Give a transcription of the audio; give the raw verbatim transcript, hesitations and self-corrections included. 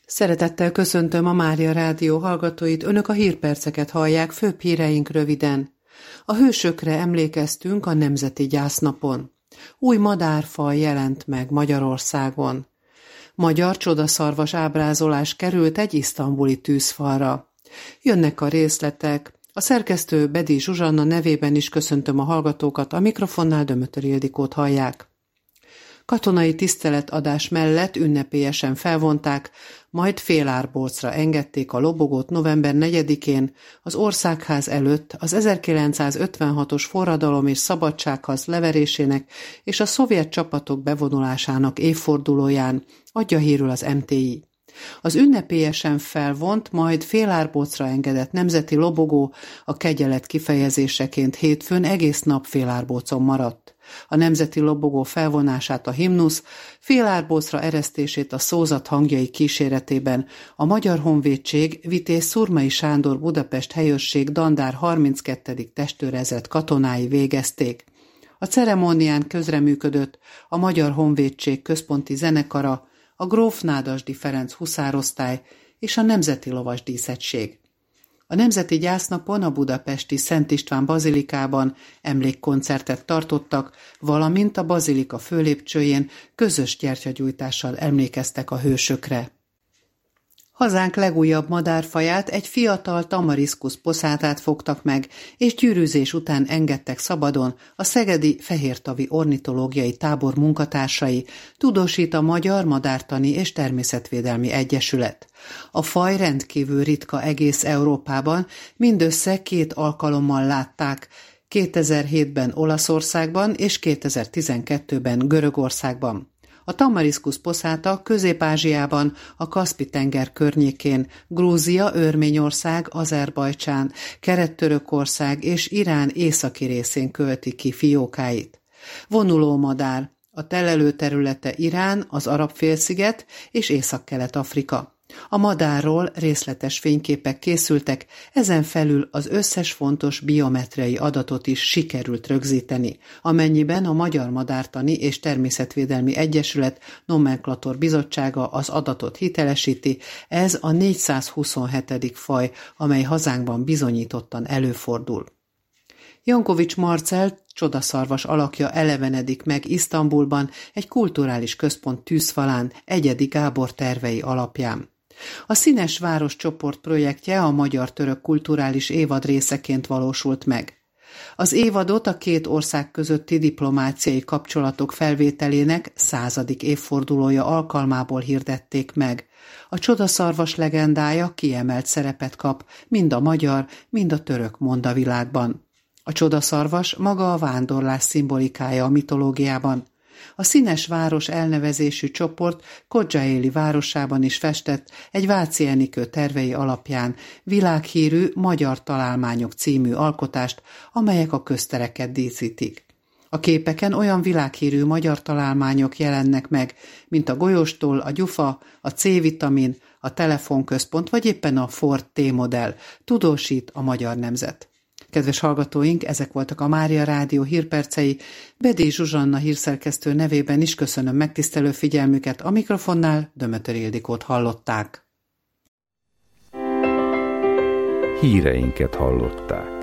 Szeretettel köszöntöm a Mária Rádió hallgatóit, önök a hírperceket hallják, főbb híreink röviden. A hősökre emlékeztünk a Nemzeti Gyásznapon. Új madárfaj jelent meg Magyarországon. Magyar csodaszarvas ábrázolás került egy isztambuli tűzfalra. Jönnek a részletek. A szerkesztő Bedi Zsuzsanna nevében is köszöntöm a hallgatókat, a mikrofonnál Dömötör Ildikót hallják. Katonai tiszteletadás mellett ünnepélyesen felvonták, majd félárbócra engedték a lobogót november negyedikén az Országház előtt az ezerkilencszázötvenhatos forradalom és szabadságharc leverésének és a szovjet csapatok bevonulásának évfordulóján, adja hírül az em té i. Az ünnepélyesen felvont, majd félárbócra engedett nemzeti lobogó a kegyelet kifejezéseként hétfőn egész nap félárbócon maradt. A nemzeti lobogó felvonását a himnusz, félárbócra eresztését a szózat hangjai kíséretében a Magyar Honvédség Vitéz Szurmai Sándor Budapest helyőrség Dandár harminckettedik testőrezred katonái végezték. A ceremónián közreműködött a Magyar Honvédség központi zenekara, a Gróf Nádasdy Ferenc huszárosztály és a Nemzeti Lovasdíszegység. A Nemzeti Gyásznapon a budapesti Szent István bazilikában emlékkoncertet tartottak, valamint a bazilika főlépcsőjén közös gyertyagyújtással emlékeztek a hősökre. Hazánk legújabb madárfaját, egy fiatal Tamariszkusz poszátát fogtak meg, és gyűrűzés után engedtek szabadon a szegedi Fehértavi Ornitológiai Tábor munkatársai, tudósít a Magyar Madártani és Természetvédelmi Egyesület. A faj rendkívül ritka egész Európában, mindössze két alkalommal látták, kétezer-hétben Olaszországban és kétezer-tizenkettőben Görögországban. A Tamariszkusz poszáta Közép-Ázsiában, a Kaszpi-tenger környékén, Grúzia, Örményország, Azerbajdzsán, Kelet-Törökország és Irán északi részén költi ki fiókáit. Vonuló madár, a telelő területe Irán, az Arab-félsziget és Észak-Kelet-Afrika. A madárról részletes fényképek készültek, ezen felül az összes fontos biometriai adatot is sikerült rögzíteni, amennyiben a Magyar Madártani és Természetvédelmi Egyesület Nomenklator Bizottsága az adatot hitelesíti, ez a négyszázhuszonhetedik faj, amely hazánkban bizonyítottan előfordul. Jankovics Marcell csodaszarvas alakja elevenedik meg Isztambulban egy kulturális központ tűzfalán Egyedi Gábor tervei alapján. A Színes Város csoport projektje a magyar-török kulturális évad részeként valósult meg. Az évadot a két ország közötti diplomáciai kapcsolatok felvételének századik évfordulója alkalmából hirdették meg. A csodaszarvas legendája kiemelt szerepet kap mind a magyar, mind a török mondavilágban. A csodaszarvas maga a vándorlás szimbolikája a mitológiában. A Színes Város elnevezésű csoport Kodzsaéli városában is festett egy Váci Enikő tervei alapján világhírű Magyar Találmányok című alkotást, amelyek a köztereket díszítik. A képeken olyan világhírű magyar találmányok jelennek meg, mint a golyóstól, a gyufa, a C-vitamin, a telefonközpont vagy éppen a Ford T-modell, tudósít a Magyar Nemzet. Kedves hallgatóink, ezek voltak a Mária Rádió hírpercei. Bedi Zsuzsanna hírszerkesztő nevében is köszönöm megtisztelő figyelmüket, a mikrofonnál Dömötör Ildikót hallották. Híreinket hallották.